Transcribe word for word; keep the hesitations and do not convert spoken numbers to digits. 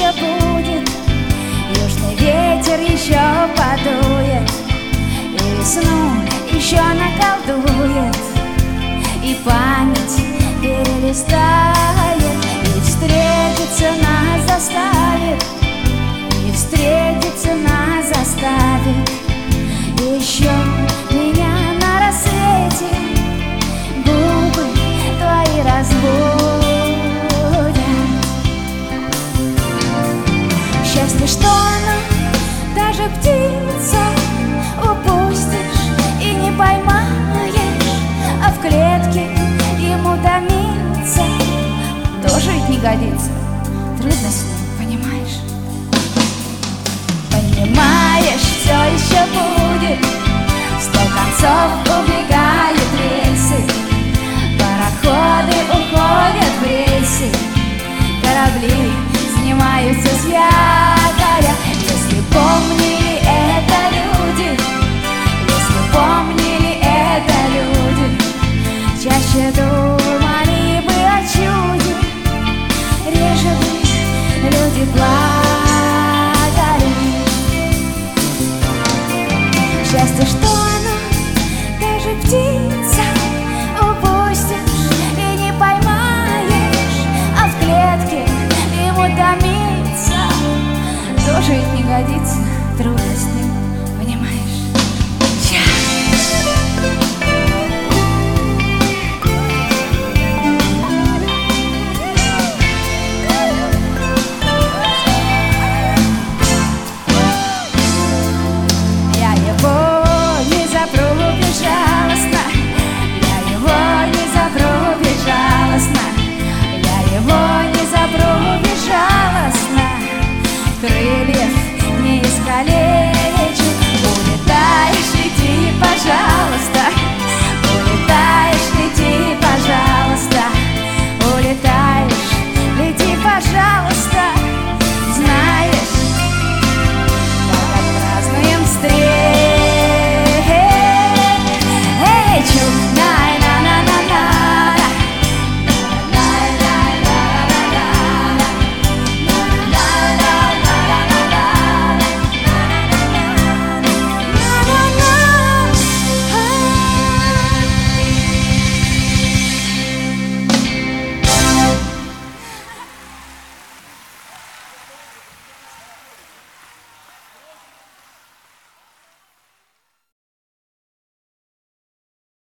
еще будет, южный ветер еще подует, и весну еще наколдует, и память перелистает, и встретиться нас заставит, и встретиться нас заставит. Еще меня на рассвете губы твои разбудят. Счастье, что она, даже птица, упустишь и не поймаешь, а в клетке ему томиться тоже ведь не годится. Трудно с ним, понимаешь? Понимаешь, все еще будет, в сто концов убегают рельсы, пароходы уходят в рейсы, корабли снимаются с якоря. Если помнили это люди, если помнили это люди, чаще думают.